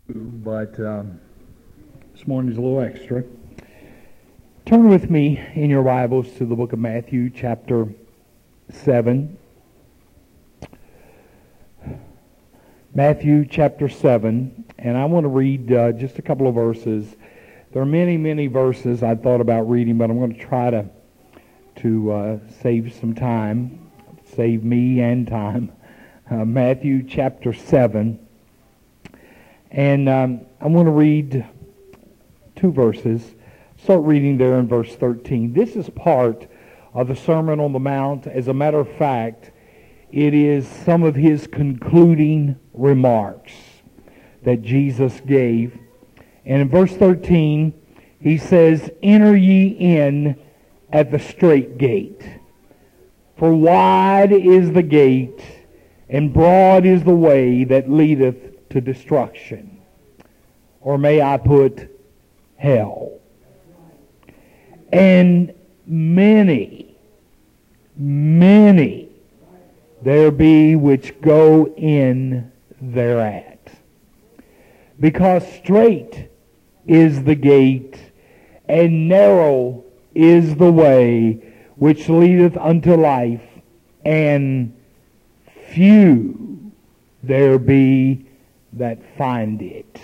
But this morning's a little extra. Turn with me in your Bibles to the book of Matthew, chapter 7. Matthew, chapter 7. And I want to read just a couple of verses. There are many, many verses I thought about reading, but I'm going to try to save some time, save me and time. Matthew, chapter 7. And I want to read two verses. Start reading there in verse 13. This is part of the Sermon on the Mount. As a matter of fact, it is some of his concluding remarks that Jesus gave. And in verse 13, he says, "Enter ye in at the strait gate. For wide is the gate, and broad is the way that leadeth to destruction." Or may I put hell. "And many there be which go in thereat. Because strait is the gate, and narrow is the way which leadeth unto life, and few there be that find it."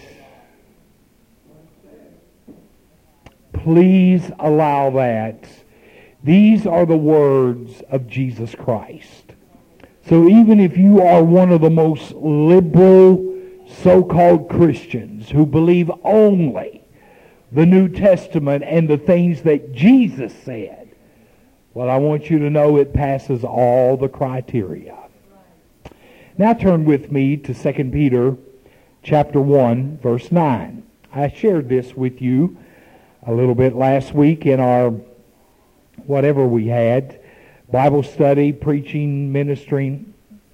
Please allow that. These are the words of Jesus Christ. So even if you are one of the most liberal so-called Christians who believe only the New Testament and the things that Jesus said, well, I want you to know it passes all the criteria. Now turn with me to 2 Peter chapter 1, verse 9. I shared this with you a little bit last week in our whatever we had, Bible study, preaching, ministering.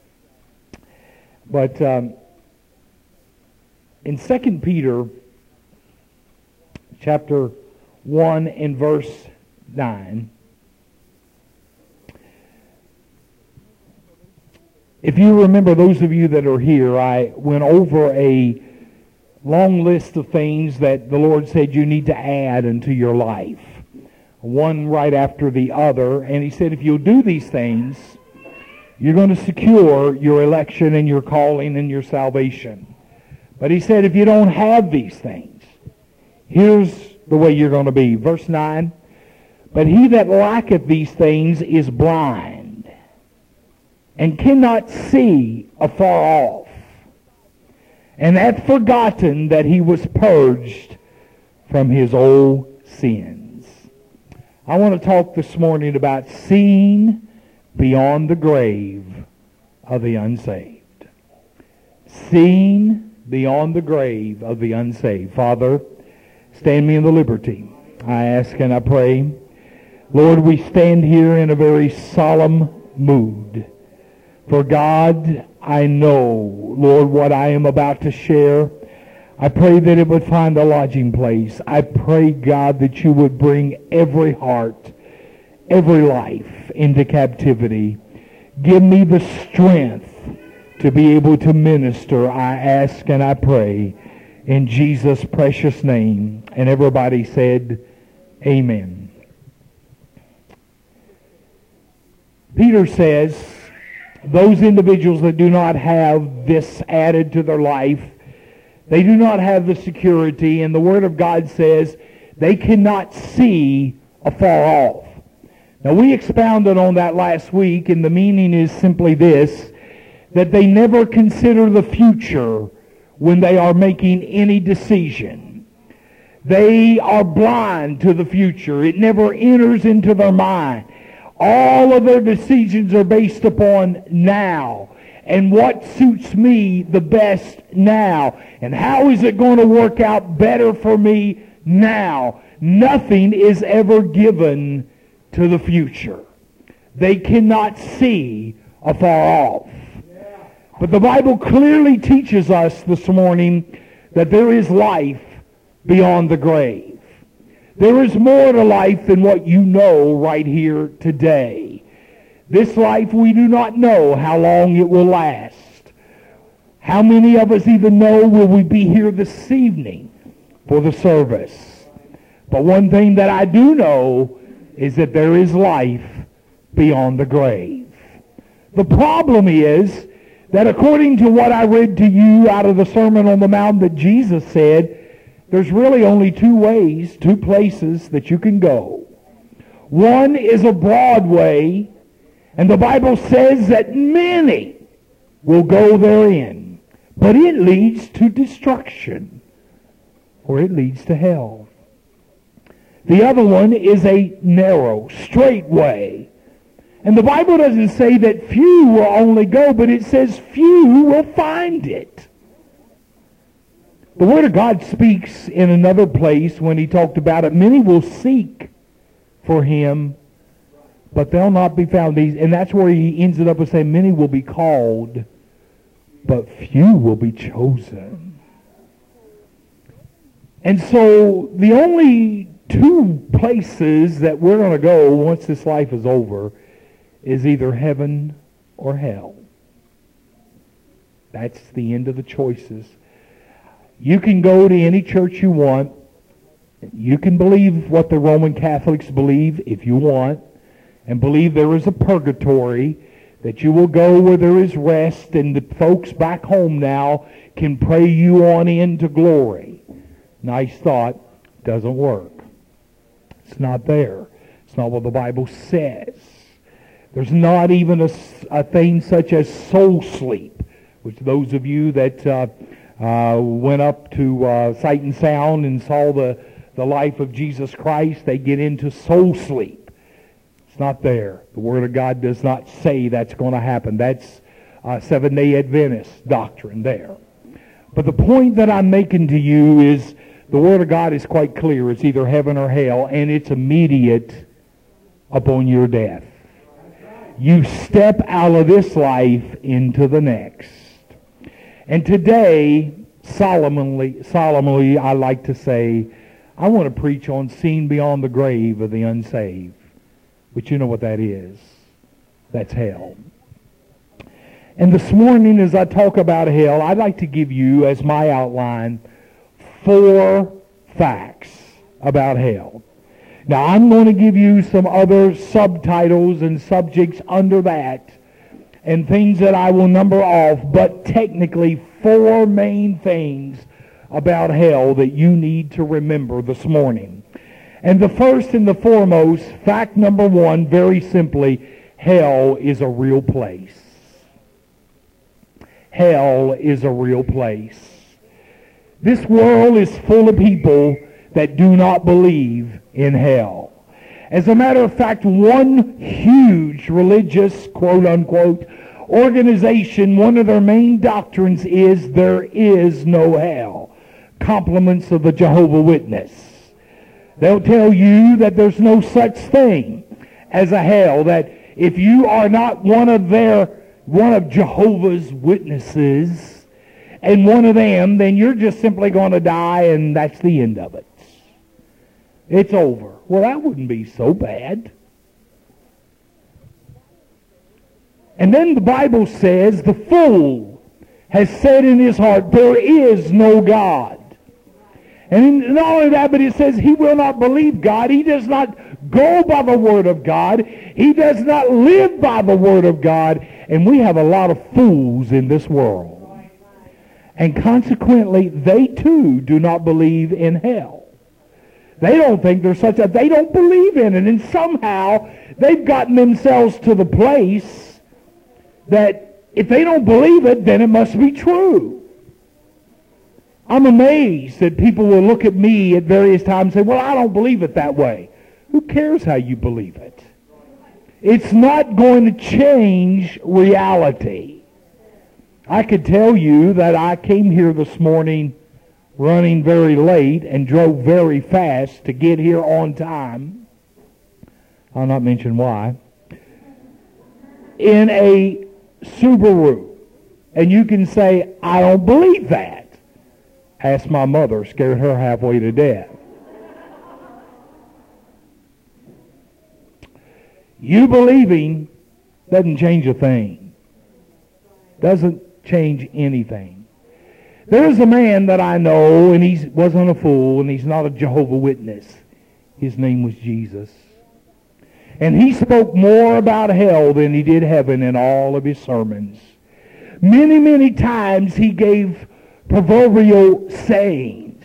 But in 2 Peter chapter 1 and verse 9, if you remember, those of you that are here, I went over a long list of things that the Lord said you need to add into your life, one right after the other. And he said if you'll do these things, you're going to secure your election and your calling and your salvation. But he said if you don't have these things, here's the way you're going to be. Verse 9, "But he that lacketh these things is blind, and cannot see afar off, and hath forgotten that he was purged from his old sins." I want to talk this morning about seeing beyond the grave of the unsaved. Seeing beyond the grave of the unsaved. Father, stand me in the liberty, I ask and I pray. Lord, we stand here in a very solemn mood. For God, I know, Lord, what I am about to share. I pray that it would find a lodging place. I pray, God, that you would bring every heart, every life into captivity. Give me the strength to be able to minister, I ask and I pray, in Jesus' precious name. And everybody said, amen. Peter says, those individuals that do not have this added to their life, they do not have the security, and the Word of God says they cannot see afar off. Now, we expounded on that last week, and the meaning is simply this, that they never consider the future when they are making any decision. They are blind to the future. It never enters into their mind. All of their decisions are based upon now and what suits me the best now and how is it going to work out better for me now. Nothing is ever given to the future. They cannot see afar off. But the Bible clearly teaches us this morning that there is life beyond the grave. There is more to life than what you know right here today. This life, we do not know how long it will last. How many of us even know will we be here this evening for the service? But one thing that I do know is that there is life beyond the grave. The problem is that according to what I read to you out of the Sermon on the Mount that Jesus said, there's really only two ways, two places that you can go. One is a broad way, and the Bible says that many will go therein. But it leads to destruction, or it leads to hell. The other one is a narrow, straight way. And the Bible doesn't say that few will only go, but it says few will find it. The Word of God speaks in another place when he talked about it. Many will seek for him, but they'll not be found. And that's where he ends it up with saying, many will be called, but few will be chosen. And so the only two places that we're going to go once this life is over is either heaven or hell. That's the end of the choices. You can go to any church you want. You can believe what the Roman Catholics believe if you want, and believe there is a purgatory, that you will go where there is rest, and the folks back home now can pray you on into glory. Nice thought. Doesn't work. It's not there. It's not what the Bible says. There's not even a thing such as soul sleep, which those of you that went up to Sight and Sound and saw the life of Jesus Christ, they get into soul sleep. It's not there. The Word of God does not say that's going to happen. That's Seventh-day Adventist doctrine there. But the point that I'm making to you is the Word of God is quite clear. It's either heaven or hell, and it's immediate upon your death. You step out of this life into the next. And today, solemnly, I like to say, I want to preach on seeing beyond the grave of the unsaved. But you know what that is. That's hell. And this morning, as I talk about hell, I'd like to give you, as my outline, 4 facts about hell. Now, I'm going to give you some other subtitles and subjects under that and things that I will number off, but technically 4 main things about hell that you need to remember this morning. And the first and the foremost, fact number 1, very simply, hell is a real place. Hell is a real place. This world is full of people that do not believe in hell. As a matter of fact, one huge religious, quote-unquote, organization, one of their main doctrines is there is no hell. Compliments of the Jehovah's Witness. They'll tell you that there's no such thing as a hell, that if you are not one of Jehovah's Witnesses and one of them, then you're just simply going to die and that's the end of it. It's over. Well, that wouldn't be so bad. And then the Bible says, the fool has said in his heart, there is no God. And not only that, but it says he will not believe God. He does not go by the Word of God. He does not live by the Word of God. And we have a lot of fools in this world. And consequently, they too do not believe in hell. They don't think there's such a... They don't believe in it. And somehow, they've gotten themselves to the place that if they don't believe it, then it must be true. I'm amazed that people will look at me at various times and say, well, I don't believe it that way. Who cares how you believe it? It's not going to change reality. I could tell you that I came here this morning running very late and drove very fast to get here on time. I'll not mention why. In a Subaru. And you can say, I don't believe that. Ask my mother, scared her halfway to death. You believing doesn't change a thing. Doesn't change anything. There's a man that I know, and he wasn't a fool, and he's not a Jehovah's Witness. His name was Jesus. And he spoke more about hell than he did heaven in all of his sermons. Many, many times he gave proverbial sayings.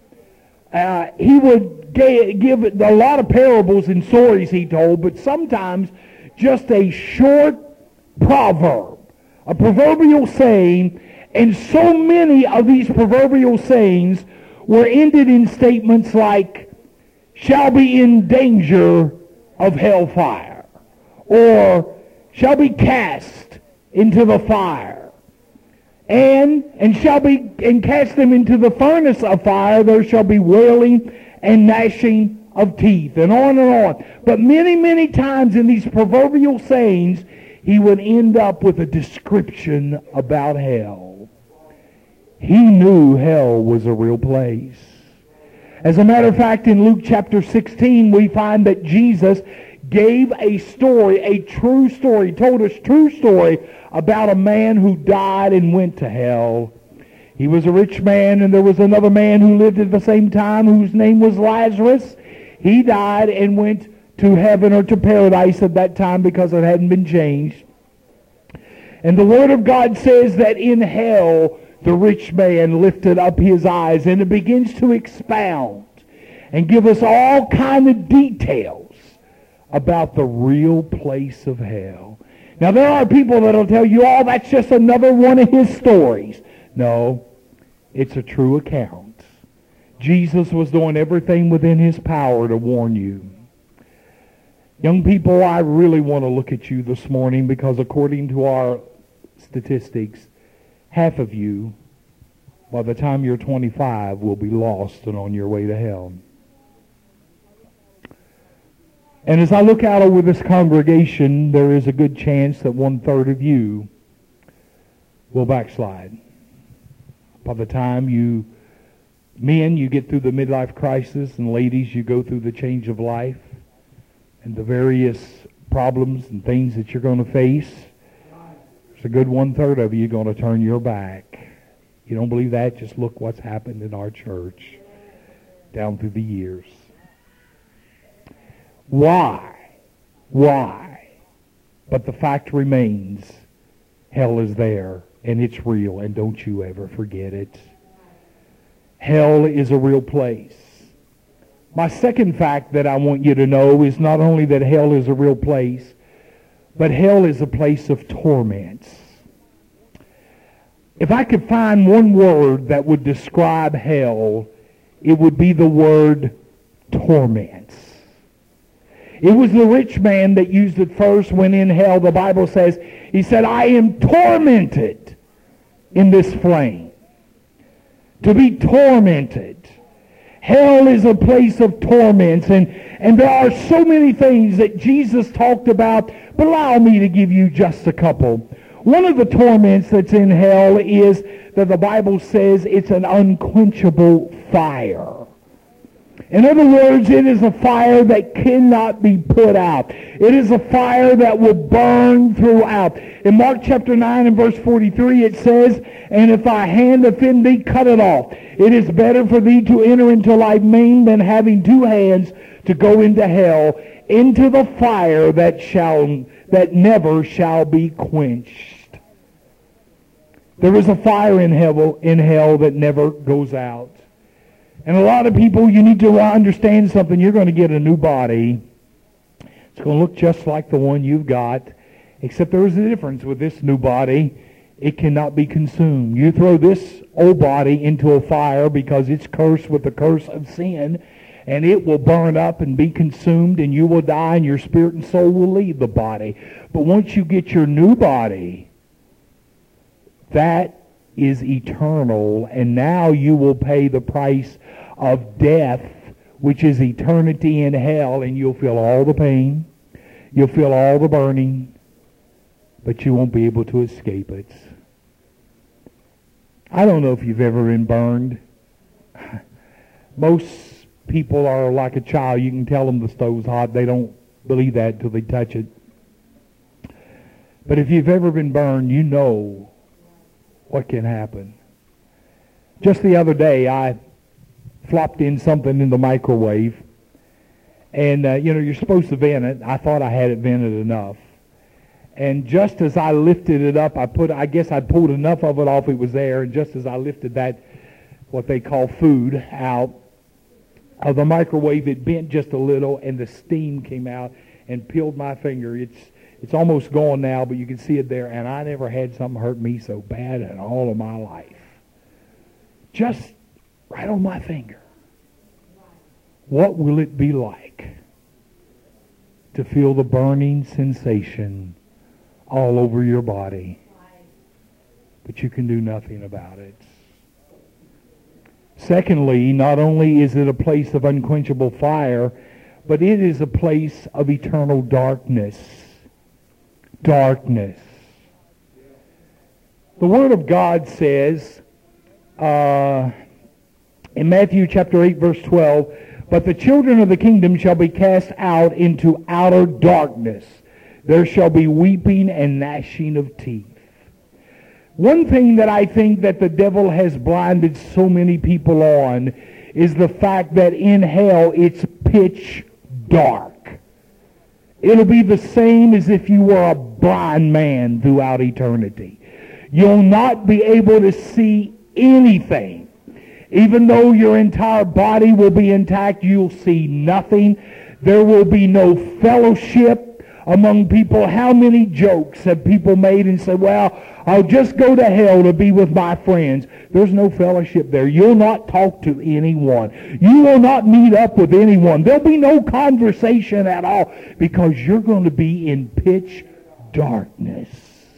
He would give a lot of parables and stories he told, but sometimes just a short proverb, a proverbial saying, and so many of these proverbial sayings were ended in statements like, shall be in danger of hellfire, or shall be cast into the fire, and cast them into the furnace of fire. There shall be wailing and gnashing of teeth, and on and on. But many, many times in these proverbial sayings, he would end up with a description about hell. He knew hell was a real place. As a matter of fact, in Luke chapter 16, we find that Jesus gave a story, a true story, told us true story about a man who died and went to hell. He was a rich man, and there was another man who lived at the same time whose name was Lazarus. He died and went to heaven or to paradise at that time because it hadn't been changed. And the Word of God says that in hell, the rich man lifted up his eyes, and it begins to expound and give us all kind of details about the real place of hell. Now, there are people that will tell you, oh, that's just another one of his stories. No, it's a true account. Jesus was doing everything within his power to warn you. Young people, I really want to look at you this morning because according to our statistics, half of you, by the time you're 25, will be lost and on your way to hell. And as I look out over this congregation, there is a good chance that 1/3 of you will backslide. By the time you get through the midlife crisis, and ladies, you go through the change of life and the various problems and things that you're going to face, there's a good 1/3 of you going to turn your back. You don't believe that? Just look what's happened in our church down through the years. Why? But the fact remains, hell is there, and it's real, and don't you ever forget it. Hell is a real place. My second fact that I want you to know is not only that hell is a real place, but hell is a place of torments. If I could find one word that would describe hell, it would be the word torments. It was the rich man that used it first when in hell, the Bible says, he said, I am tormented in this flame. To be tormented. Hell is a place of torments, and there are so many things that Jesus talked about, but allow me to give you just a couple. One of the torments that's in hell is that the Bible says it's an unquenchable fire. In other words, it is a fire that cannot be put out. It is a fire that will burn throughout. In Mark chapter 9 and verse 43 it says, and if thy hand offend thee, cut it off. It is better for thee to enter into life maimed than having 2 hands to go into hell, into the fire that never shall be quenched. There is a fire in hell that never goes out. And a lot of people, you need to understand something. You're going to get a new body. It's going to look just like the one you've got, except there is a difference with this new body. It cannot be consumed. You throw this old body into a fire because it's cursed with the curse of sin, and it will burn up and be consumed, and you will die, and your spirit and soul will leave the body. But once you get your new body, that is eternal, and now you will pay the price of death, which is eternity in hell, and you'll feel all the pain, you'll feel all the burning, but you won't be able to escape it. I don't know if you've ever been burned. Most people are like a child. You can tell them the stove's hot. They don't believe that until they touch it. But if you've ever been burned, you know what can happen. Just the other day, I flopped in something in the microwave, and you're supposed to vent it. I thought I had it vented enough. And just as I lifted it up, I guess I pulled enough of it off, it was there, and just as I lifted that, what they call food, out of the microwave, it bent just a little, and the steam came out and peeled my finger. It's almost gone now, but you can see it there, and I never had something hurt me so bad in all of my life. Just right on my finger. What will it be like to feel the burning sensation all over your body? But you can do nothing about it. Secondly, not only is it a place of unquenchable fire, but it is a place of eternal darkness. Darkness. The Word of God says in Matthew chapter 8, verse 12, "But the children of the kingdom shall be cast out into outer darkness. There shall be weeping and gnashing of teeth." One thing that I think that the devil has blinded so many people on is the fact that in hell it's pitch dark. It'll be the same as if you were a blind man throughout eternity. You'll not be able to see anything. Even though your entire body will be intact, you'll see nothing. There will be no fellowship among people. How many jokes have people made and said, well, I'll just go to hell to be with my friends. There's no fellowship there. You'll not talk to anyone. You will not meet up with anyone. There'll be no conversation at all because you're going to be in pitch darkness.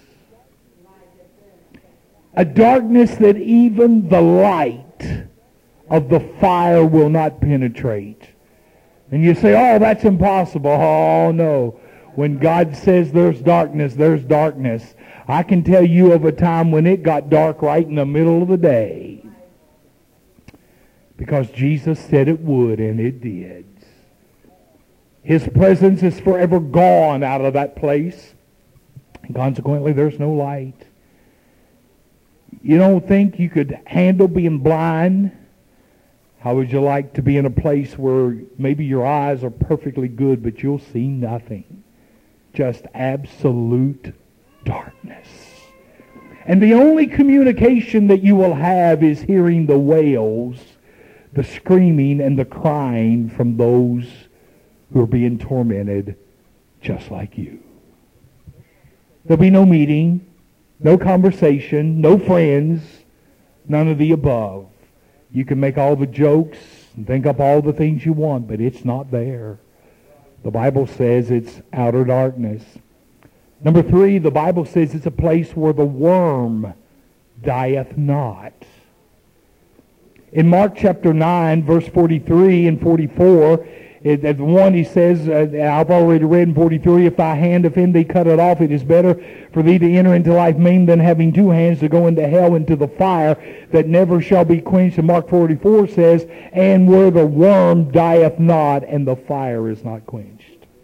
A darkness that even the light of the fire will not penetrate. And you say, oh, that's impossible. Oh, no. When God says there's darkness, there's darkness. I can tell you of a time when it got dark right in the middle of the day. Because Jesus said it would, and it did. His presence is forever gone out of that place. And consequently, there's no light. You don't think you could handle being blind? How would you like to be in a place where maybe your eyes are perfectly good, but you'll see nothing? Just absolute darkness. And the only communication that you will have is hearing the wails, the screaming and the crying from those who are being tormented just like you. There'll be no meeting, no conversation, no friends, none of the above. You can make all the jokes and think up all the things you want, but it's not there. The Bible says it's outer darkness. Number 3, the Bible says it's a place where the worm dieth not. In Mark chapter 9, verse 43 and 44, at one he says, I've already read in 43, if thy hand offend thee, cut it off. It is better for thee to enter into life maimed than having 2 hands to go into hell, into the fire that never shall be quenched. And Mark 44 says, and where the worm dieth not, and the fire is not quenched.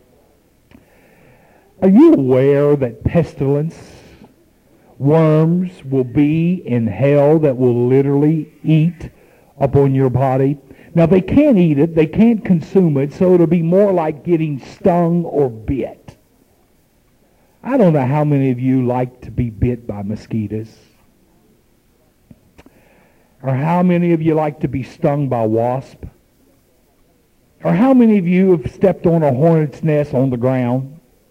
Are you aware that pestilence, worms will be in hell that will literally eat upon your body? Now, they can't eat it, they can't consume it, so it'll be more like getting stung or bit. I don't know how many of you like to be bit by mosquitoes. Or how many of you like to be stung by wasp? Or how many of you have stepped on a hornet's nest on the ground?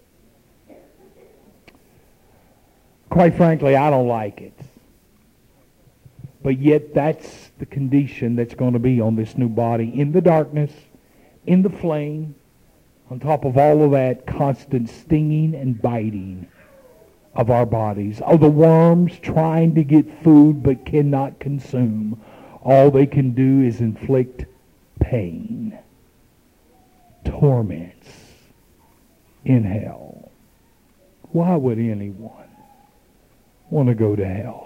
Quite frankly, I don't like it. But yet that's the condition that's going to be on this new body. In the darkness, in the flame, on top of all of that, constant stinging and biting of our bodies. Of the worms trying to get food but cannot consume. All they can do is inflict pain, torments in hell. Why would anyone want to go to hell?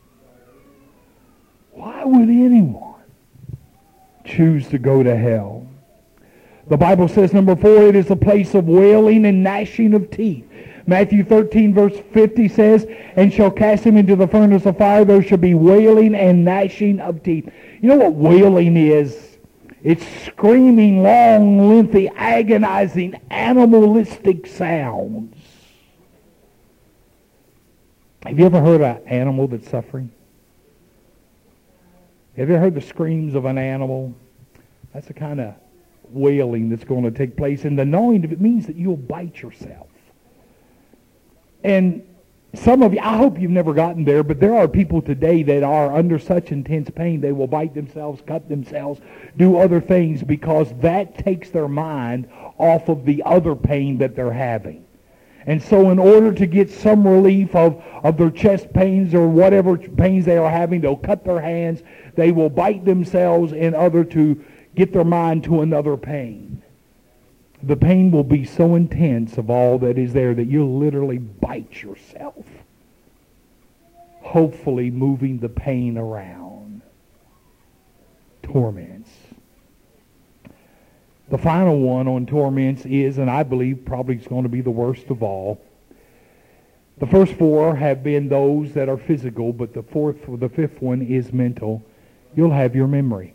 Why would anyone choose to go to hell? The Bible says, number 4, it is a place of wailing and gnashing of teeth. Matthew 13 verse 50 says, and shall cast him into the furnace of fire. There shall be wailing and gnashing of teeth. You know what wailing is? It's screaming, long, lengthy, agonizing, animalistic sounds. Have you ever heard an animal that's suffering? Have you ever heard the screams of an animal? That's the kind of wailing that's going to take place. And the gnawing of it means that you'll bite yourself. And some of you, I hope you've never gotten there, but there are people today that are under such intense pain, they will bite themselves, cut themselves, do other things because that takes their mind off of the other pain that they're having. And so in order to get some relief of their chest pains or whatever pains they are having, they'll cut their hands, they will bite themselves in order to get their mind to another pain. The pain will be so intense of all that is there that you'll literally bite yourself, hopefully moving the pain around. Torments. The final one on torments is, and I believe probably is going to be the worst of all. The first four have been those that are physical, but the fifth one is mental. You'll have your memory.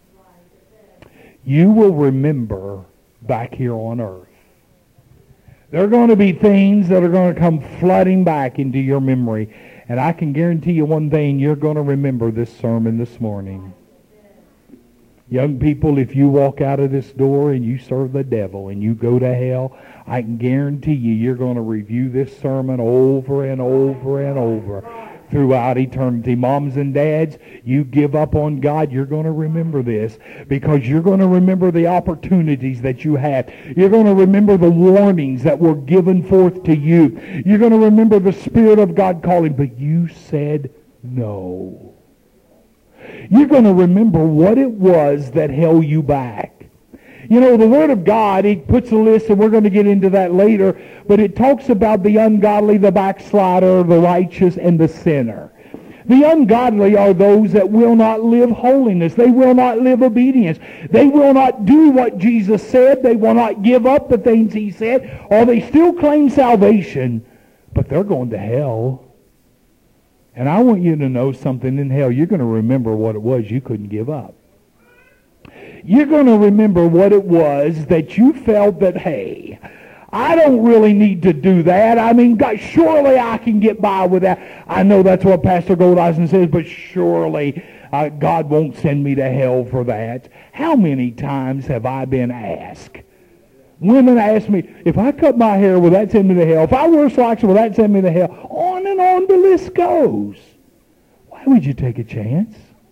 You will remember back here on earth. There are going to be things that are going to come flooding back into your memory. And I can guarantee you one thing, you're going to remember this sermon this morning. Young people, if you walk out of this door and you serve the devil and you go to hell, I can guarantee you you're going to review this sermon over and over and over throughout eternity. Moms and dads, you give up on God, you're going to remember this because you're going to remember the opportunities that you had. You're going to remember the warnings that were given forth to you. You're going to remember the Spirit of God calling, but you said no. You're going to remember what it was that held you back. You know, the Word of God, it puts a list, and we're going to get into that later, but it talks about the ungodly, the backslider, the righteous, and the sinner. The ungodly are those that will not live holiness. They will not live obedience. They will not do what Jesus said. They will not give up the things He said, or they still claim salvation, but they're going to hell. And I want you to know something in hell. You're going to remember what it was you couldn't give up. You're going to remember what it was that you felt that, hey, I don't really need to do that. I mean, God, surely I can get by with that. I know that's what Pastor Goldeisen says, but surely God won't send me to hell for that. How many times have I been asked? Women ask me, if I cut my hair, will that send me to hell? If I wear socks, will that send me to hell? On and on the list goes. Why would you take a chance?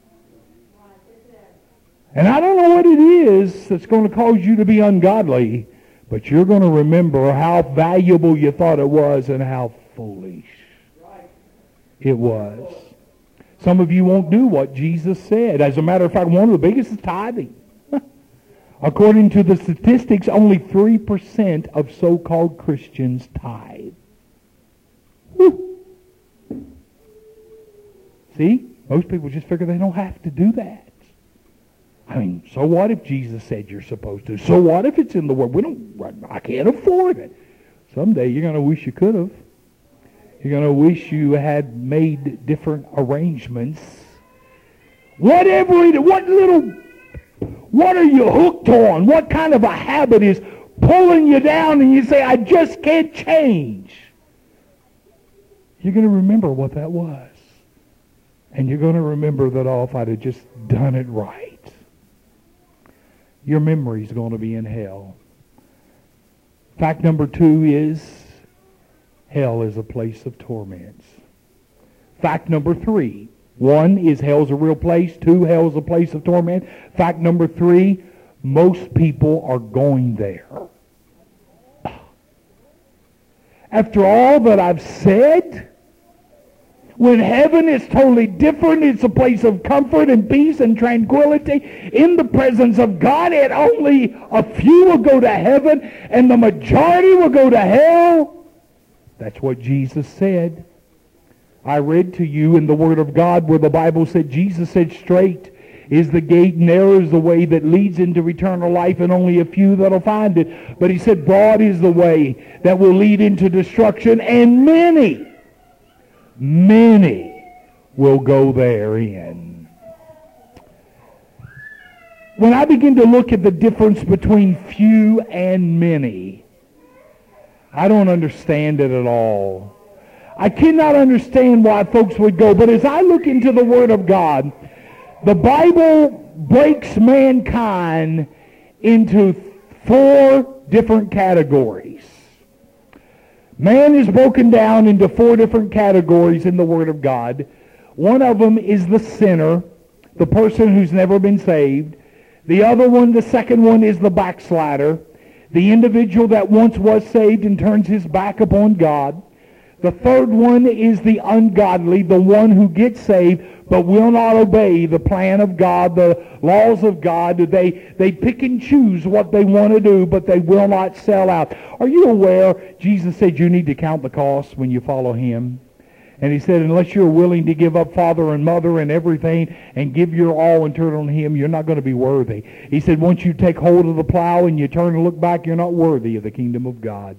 And I don't know what it is that's going to cause you to be ungodly, but you're going to remember how valuable you thought it was and how foolish it was. Some of you won't do what Jesus said. As a matter of fact, one of the biggest is tithing. According to the statistics, only 3% of so-called Christians tithe. Whew. See? Most people just figure they don't have to do that. I mean, so what if Jesus said you're supposed to? So what if it's in the Word? I can't afford it. Someday you're going to wish you could have. You're going to wish you had made different arrangements. What are you hooked on? What kind of a habit is pulling you down and you say, I just can't change? You're going to remember what that was. And you're going to remember that, oh, if I'd have just done it right. Your memory's going to be in hell. Fact number 2 is hell is a place of torments. Fact number 3. 1 is hell's a real place. 2, hell's a place of torment. Fact number 3, most people are going there. After all that I've said, when heaven is totally different, it's a place of comfort and peace and tranquility in the presence of God, and only a few will go to heaven and the majority will go to hell. That's what Jesus said. I read to you in the Word of God where the Bible said, Jesus said straight, is the gate, narrow is the way that leads into eternal life, and only a few that'll find it. But he said, broad is the way that will lead into destruction, and many will go therein. When I begin to look at the difference between few and many, I don't understand it at all. I cannot understand why folks would go. But as I look into the Word of God, the Bible breaks mankind into 4 different categories. Man is broken down into 4 different categories in the Word of God. One of them is the sinner, the person who's never been saved. The other one, the second one, is the backslider, the individual that once was saved and turns his back upon God. The third one is the ungodly, the one who gets saved but will not obey the plan of God, the laws of God. They pick and choose what they want to do, but they will not sell out. Are you aware Jesus said you need to count the cost when you follow him? And he said, unless you're willing to give up father and mother and everything and give your all and turn on him, you're not going to be worthy. He said, once you take hold of the plow and you turn and look back, you're not worthy of the kingdom of God.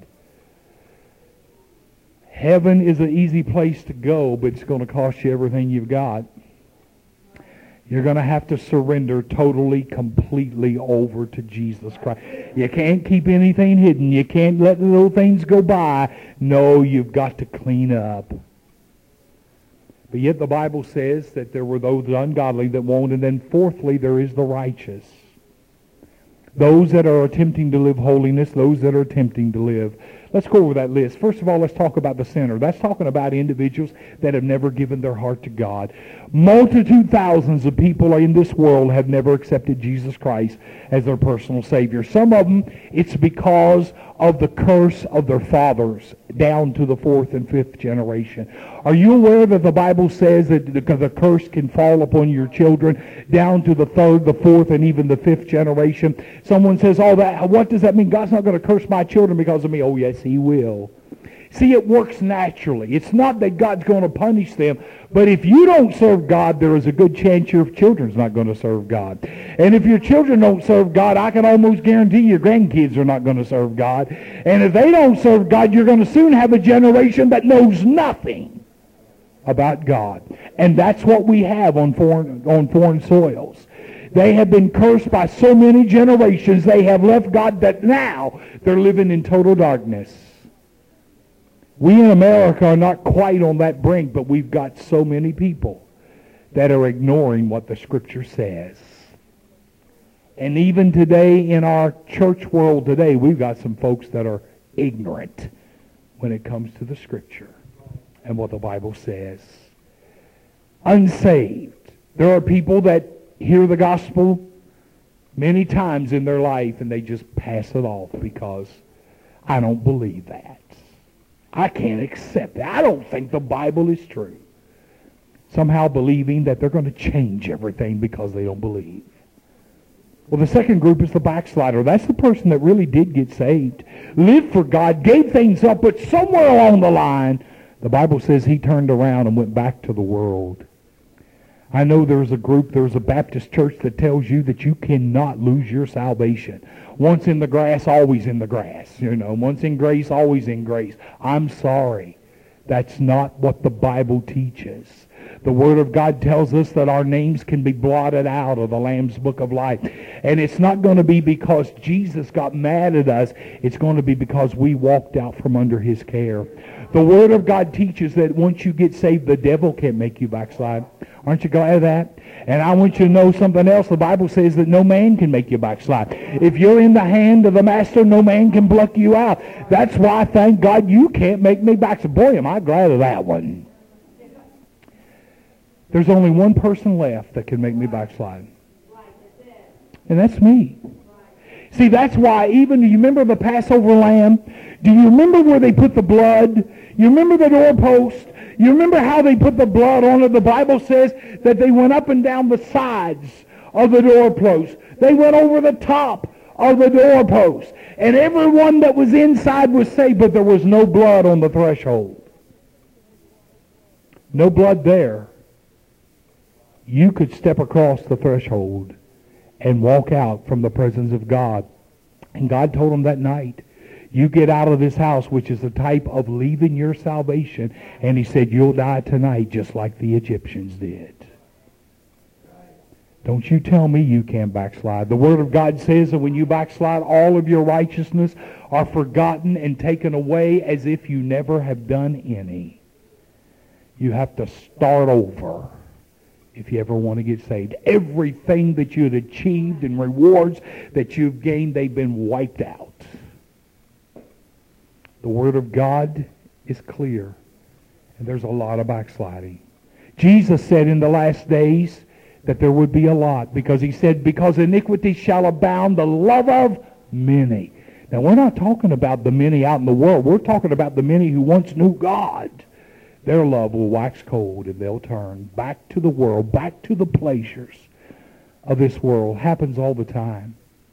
Heaven is an easy place to go, but it's going to cost you everything you've got. You're going to have to surrender totally, completely over to Jesus Christ. You can't keep anything hidden. You can't let the little things go by. No, you've got to clean up. But yet the Bible says that there were those ungodly that won't. And then fourthly, there is the righteous. Those that are attempting to live holiness, those that are attempting to live. Let's go over that list. First of all, let's talk about the sinner. That's talking about individuals that have never given their heart to God. Multitude, thousands of people in this world have never accepted Jesus Christ as their personal Savior. Some of them, it's because of the curse of their fathers down to the 4th and 5th generation. Are you aware that the Bible says that the curse can fall upon your children down to the 3rd, the 4th, and even the 5th generation? Someone says, oh, what does that mean? God's not going to curse my children because of me. Oh, yes, he will. See, it works naturally. It's not that God's going to punish them, but if you don't serve God, there is a good chance your children's not going to serve God. And if your children don't serve God, I can almost guarantee your grandkids are not going to serve God. And if they don't serve God, you're going to soon have a generation that knows nothing about God. And that's what we have on foreign soils. They have been cursed by so many generations. They have left God that now they're living in total darkness. We in America are not quite on that brink, but we've got so many people that are ignoring what the Scripture says. And even today in our church world today, we've got some folks that are ignorant when it comes to the Scripture and what the Bible says. Unsaved. There are people that hear the gospel many times in their life and they just pass it off because I don't believe that. I can't accept that. I don't think the Bible is true. Somehow believing that they're going to change everything because they don't believe. Well, the second group is the backslider. That's the person that really did get saved, lived for God, gave things up, but somewhere along the line, the Bible says he turned around and went back to the world. I know there's a Baptist church that tells you that you cannot lose your salvation. Once in the grass, always in the grass. Once in grace, always in grace. I'm sorry. That's not what the Bible teaches. The Word of God tells us that our names can be blotted out of the Lamb's Book of Life. And it's not going to be because Jesus got mad at us. It's going to be because we walked out from under his care. The Word of God teaches that once you get saved, the devil can't make you backslide. Aren't you glad of that? And I want you to know something else. The Bible says that no man can make you backslide. If you're in the hand of the master, no man can pluck you out. That's why, thank God, you can't make me backslide. Boy, am I glad of that one. There's only one person left that can make me backslide. And that's me. See, that's why even, do you remember the Passover lamb? Do you remember where they put the blood? You remember the doorpost? You remember how they put the blood on it? The Bible says that they went up and down the sides of the doorpost. They went over the top of the doorpost. And everyone that was inside was saved, but there was no blood on the threshold. No blood there. you could step across the threshold and walk out from the presence of God. And God told him that night, you get out of this house, which is the type of leaving your salvation. And he said, you'll die tonight just like the Egyptians did. Don't you tell me you can't backslide. The Word of God says that when you backslide, all of your righteousness are forgotten and taken away as if you never have done any. You have to start over if you ever want to get saved. Everything that you had achieved and rewards that you've gained, they've been wiped out. The Word of God is clear, and there's a lot of backsliding. Jesus said in the last days that there would be a lot, because he said, because iniquity shall abound, the love of many. Now, we're not talking about the many out in the world. We're talking about the many who once knew God. Their love will wax cold, and they'll turn back to the world, back to the pleasures of this world. Happens all the time.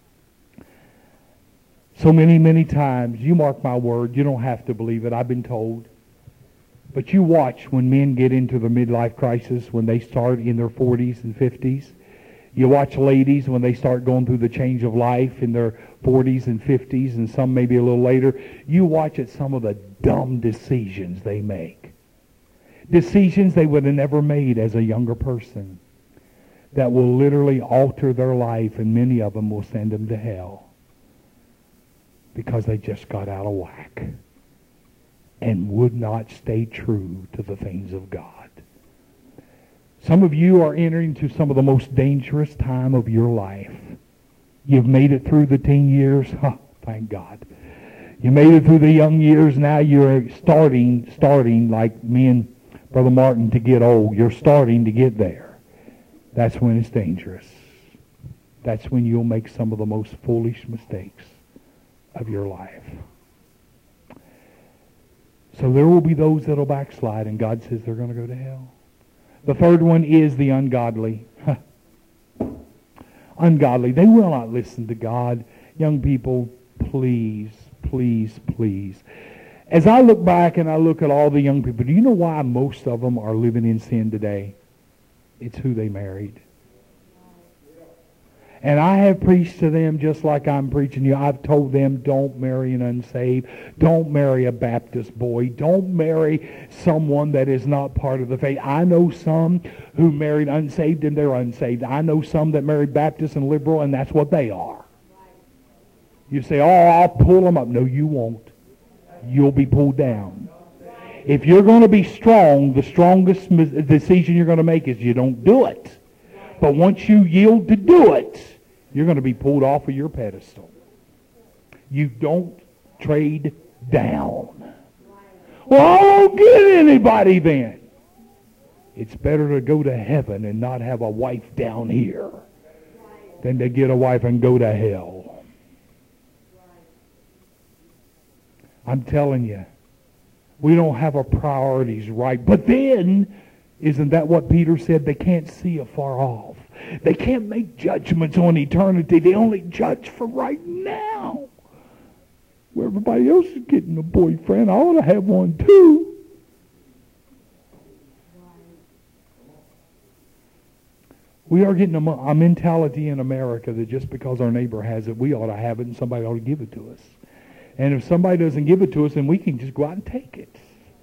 So many, many times, you mark my word, you don't have to believe it, I've been told. But you watch when men get into the midlife crisis, when they start in their 40s and 50s. You watch ladies when they start going through the change of life in their 40s and 50s, and some maybe a little later. You watch at some of the dumb decisions they make. Decisions they would have never made as a younger person that will literally alter their life, and many of them will send them to hell because they just got out of whack and would not stay true to the things of God. Some of you are entering into some of the most dangerous time of your life. You've made it through the teen years. Thank God. You made it through the young years. Now you're starting like me and Brother Martin, to get old. You're starting to get there. That's when it's dangerous. That's when you'll make some of the most foolish mistakes of your life. So there will be those that will backslide, and God says they're going to go to hell. The third one is the ungodly. Ungodly. They will not listen to God. Young people, please, please, please. As I look back and I look at all the young people, do you know why most of them are living in sin today? It's who they married. And I have preached to them just like I'm preaching to you. I've told them, don't marry an unsaved. Don't marry a Baptist boy. Don't marry someone that is not part of the faith. I know some who married unsaved and they're unsaved. I know some that married Baptist and liberal, and that's what they are. You say, oh, I'll pull them up. No, you won't. You'll be pulled down. If you're going to be strong, the strongest decision you're going to make is you don't do it. But once you yield to do it, you're going to be pulled off of your pedestal. You don't trade down. Well, I won't get anybody then. It's better to go to heaven and not have a wife down here than to get a wife and go to hell. I'm telling you, we don't have our priorities right. But then, isn't that what Peter said? They can't see afar off. They can't make judgments on eternity. They only judge for right now. Where everybody else is getting a boyfriend, I ought to have one too. We are getting a mentality in America that just because our neighbor has it, we ought to have it and somebody ought to give it to us. And if somebody doesn't give it to us, then we can just go out and take it.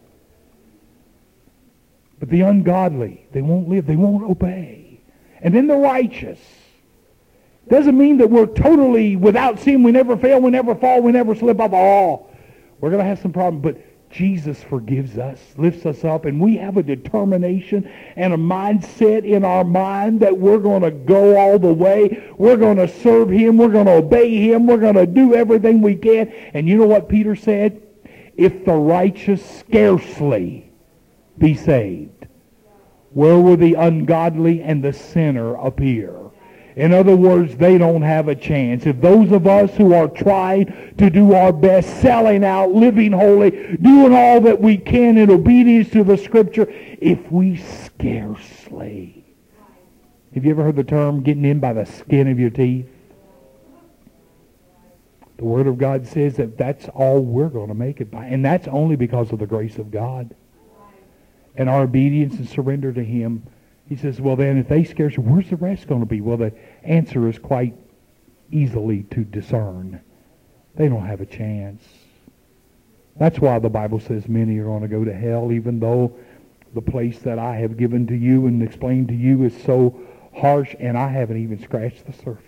But the ungodly, they won't live, they won't obey. And then the righteous. Doesn't mean that we're totally without sin. We never fail, we never fall, we never slip up. Oh, we're going to have some problems. But Jesus forgives us, lifts us up, and we have a determination and a mindset in our mind that we're going to go all the way. We're going to serve Him. We're going to obey Him. We're going to do everything we can. And you know what Peter said? If the righteous scarcely be saved, where will the ungodly and the sinner appear? In other words, they don't have a chance. If those of us who are trying to do our best, selling out, living holy, doing all that we can in obedience to the Scripture, if we scarcely. Have you ever heard the term getting in by the skin of your teeth? The Word of God says that that's all we're going to make it by. And that's only because of the grace of God. And our obedience and surrender to Him He says, well then, if they scare you, where's the rest going to be? Well, the answer is quite easily to discern. They don't have a chance. That's why the Bible says many are going to go to hell, even though the place that I have given to you and explained to you is so harsh, and I haven't even scratched the surface.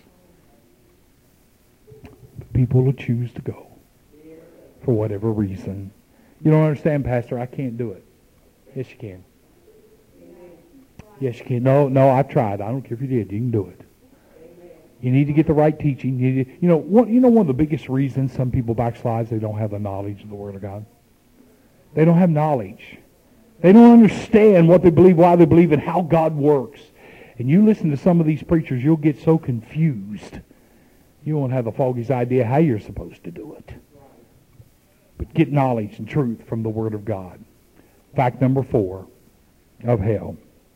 But people will choose to go for whatever reason. You don't understand, Pastor, I can't do it. Yes, you can. Yes, you can. No, I've tried. I don't care if you did. You can do it. You need to get the right teaching. You know, one of the biggest reasons some people backslide is they don't have the knowledge of the Word of God. They don't have knowledge. They don't understand what they believe, why they believe, and how God works. And you listen to some of these preachers, you'll get so confused. You won't have the foggiest idea how you're supposed to do it. But get knowledge and truth from the Word of God. Fact number 4 of hell.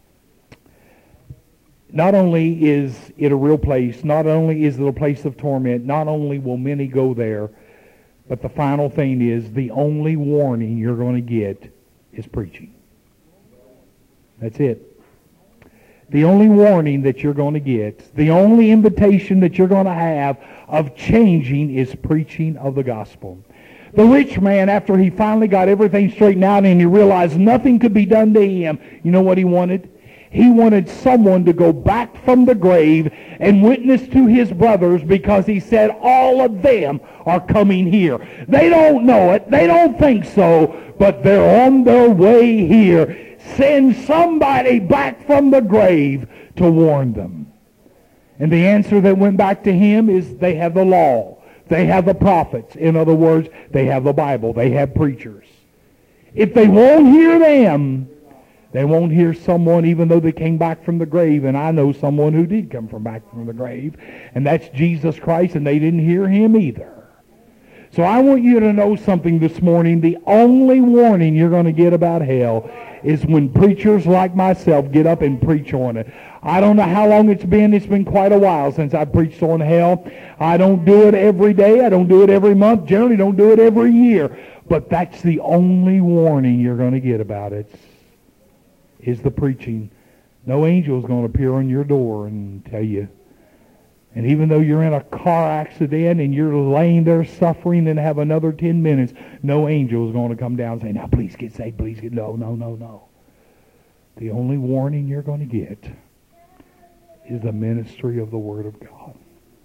Not only is it a real place, not only is it a place of torment, not only will many go there, but the final thing is the only warning you're going to get is preaching. That's it. The only warning that you're going to get, the only invitation that you're going to have of changing is preaching of the gospel. The rich man, after he finally got everything straightened out and he realized nothing could be done to him, you know what he wanted? He wanted someone to go back from the grave and witness to his brothers, because he said all of them are coming here. They don't know it. They don't think so, but they're on their way here. Send somebody back from the grave to warn them. And the answer that went back to him is they have the law. They have the prophets. In other words, they have the Bible. They have preachers. If they won't hear them, they won't hear someone even though they came back from the grave. And I know someone who did come back from the grave. And that's Jesus Christ, and they didn't hear him either. So I want you to know something this morning. The only warning you're going to get about hell is when preachers like myself get up and preach on it. I don't know how long it's been. It's been quite a while since I preached on hell. I don't do it every day. I don't do it every month. Generally don't do it every year. But that's the only warning you're going to get about it, is the preaching. No angel is going to appear on your door and tell you. And even though you're in a car accident and you're laying there suffering and have another 10 minutes, no angel is going to come down and say, now please get saved, please get... No. The only warning you're going to get is the ministry of the Word of God.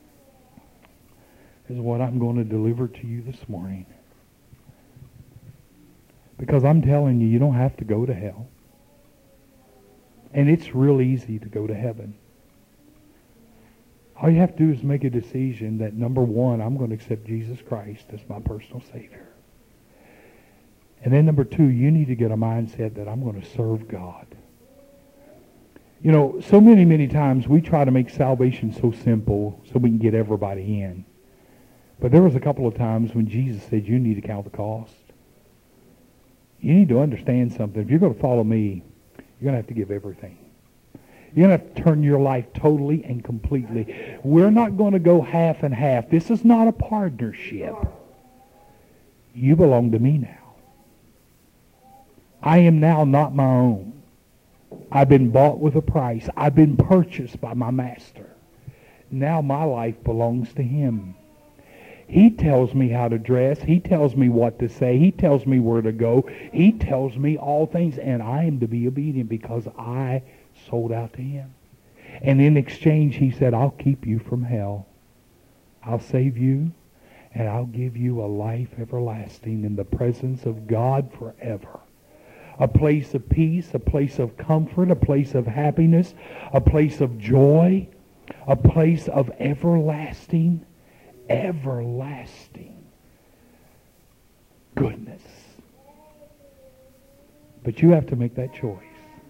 Is what I'm going to deliver to you this morning. Because I'm telling you, you don't have to go to hell. And it's real easy to go to heaven. All you have to do is make a decision that, number one, I'm going to accept Jesus Christ as my personal Savior. And then number two, you need to get a mindset that I'm going to serve God. You know, so many times we try to make salvation so simple so we can get everybody in. But there was a couple of times when Jesus said, you need to count the cost. You need to understand something. If you're going to follow me, you're going to have to give everything. You're going to have to turn your life totally and completely. We're not going to go half and half. This is not a partnership. You belong to me now. I am now not my own. I've been bought with a price. I've been purchased by my master. Now my life belongs to him. He tells me how to dress. He tells me what to say. He tells me where to go. He tells me all things, and I am to be obedient because I sold out to him. And in exchange, he said, I'll keep you from hell. I'll save you, and I'll give you a life everlasting in the presence of God forever. A place of peace, a place of comfort, a place of happiness, a place of joy, a place of everlasting goodness. But you have to make that choice.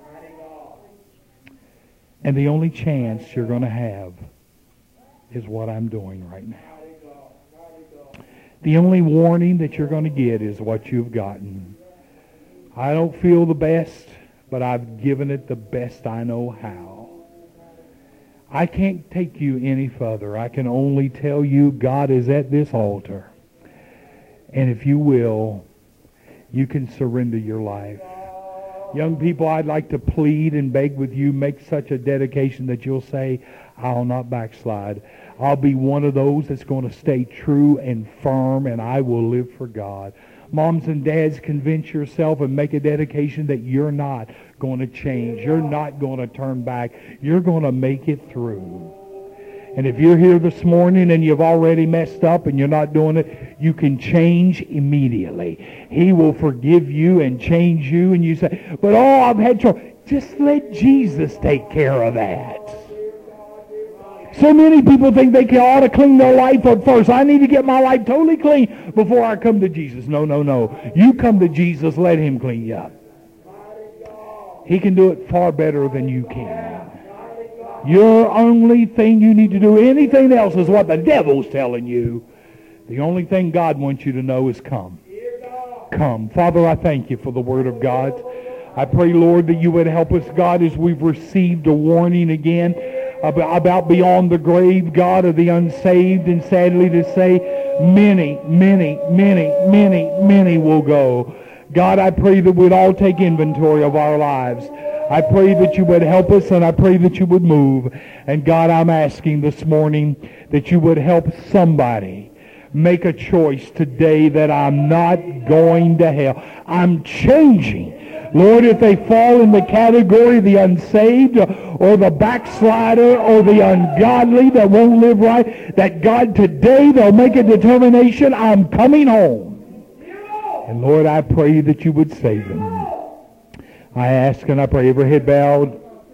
And the only chance you're going to have is what I'm doing right now. The only warning that you're going to get is what you've gotten. I don't feel the best, but I've given it the best I know how. I can't take you any further. I can only tell you God is at this altar. And if you will, you can surrender your life. Young people, I'd like to plead and beg with you, make such a dedication that you'll say, I'll not backslide. I'll be one of those that's going to stay true and firm, and I will live for God. Moms and dads, convince yourself and make a dedication that you're not going to change. You're not going to turn back. You're going to make it through. And if you're here this morning and you've already messed up and you're not doing it, you can change immediately. He will forgive you and change you. And you say, but oh, I've had trouble. Just let Jesus take care of that. So many people think they ought to clean their life up first. I need to get my life totally clean before I come to Jesus. No, no, no. You come to Jesus, let Him clean you up. He can do it far better than you can. Your only thing you need to do, anything else is what the devil's telling you. The only thing God wants you to know is come. Come. Father, I thank you for the Word of God. I pray, Lord, that you would help us, God, as we've received a warning again about beyond the grave, God, of the unsaved. And sadly to say, many, many, many, many, many will go. God, I pray that we'd all take inventory of our lives. I pray that you would help us, and I pray that you would move. And God, I'm asking this morning that you would help somebody make a choice today that I'm not going to hell. I'm changing. Lord, if they fall in the category of the unsaved or the backslider or the ungodly that won't live right, that God, today they'll make a determination, I'm coming home. And Lord, I pray that you would save them. I ask and I pray, every head bowed.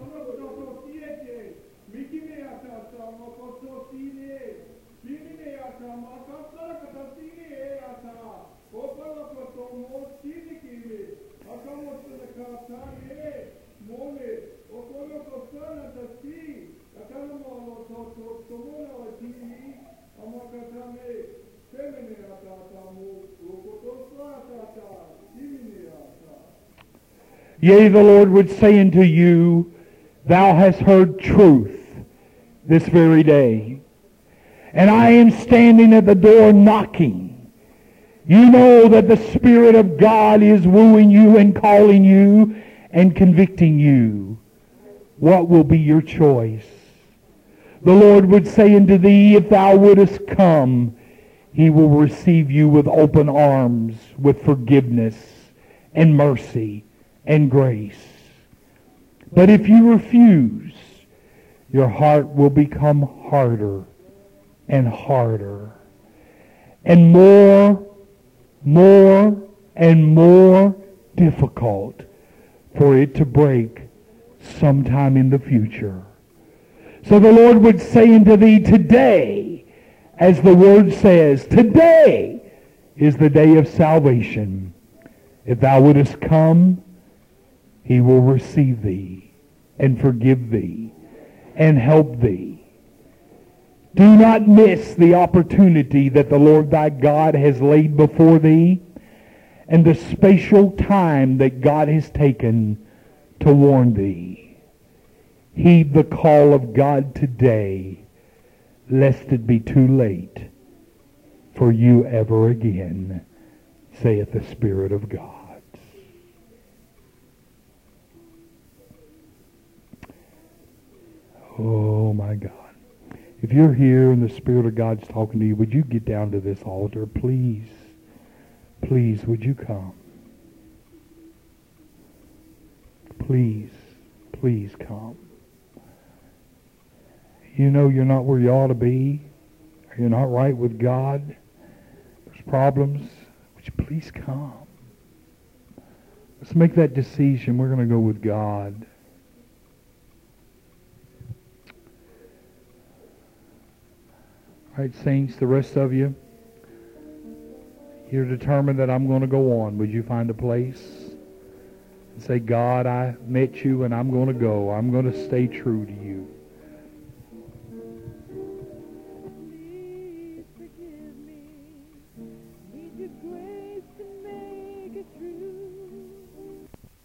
Yea, the Lord would say unto you, thou hast heard truth this very day, and I am standing at the door knocking. You know that the Spirit of God is wooing you and calling you and convicting you. What will be your choice? The Lord would say unto thee, if thou wouldest come, He will receive you with open arms, with forgiveness and mercy and grace. But if you refuse, your heart will become harder and harder, and more and more difficult for it to break sometime in the future. So the Lord would say unto thee, today, as the Word says, today is the day of salvation. If thou wouldest come, He will receive thee and forgive thee and help thee. Do not miss the opportunity that the Lord thy God has laid before thee and the spatial time that God has taken to warn thee. Heed the call of God today, lest it be too late for you ever again, saith the Spirit of God. Oh, my God. If you're here and the Spirit of God's talking to you, would you get down to this altar? Please, please, would you come? Please, please come. You know you're not where you ought to be. You're not right with God. There's problems. Would you please come? Let's make that decision. We're going to go with God. All right, saints, the rest of you, you're determined that I'm going to go on. Would you find a place and say, God, I met you and I'm going to go. I'm going to stay true to you.